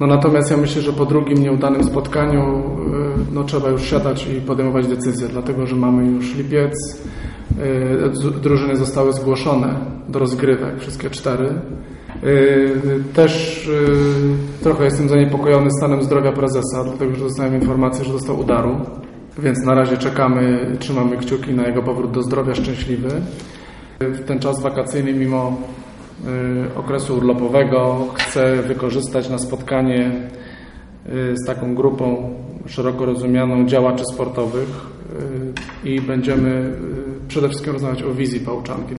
No natomiast ja myślę, że po drugim nieudanym spotkaniu trzeba już siadać i podejmować decyzje, dlatego że mamy już lipiec, drużyny zostały zgłoszone do rozgrywek, wszystkie 4. Też trochę jestem zaniepokojony stanem zdrowia prezesa, dlatego że dostałem informację, że dostał udaru, więc na razie czekamy, trzymamy kciuki na jego powrót do zdrowia szczęśliwy. W ten czas wakacyjny, mimo okresu urlopowego, chcę wykorzystać na spotkanie z taką grupą szeroko rozumianą działaczy sportowych i będziemy przede wszystkim rozmawiać o wizji Pałczanki.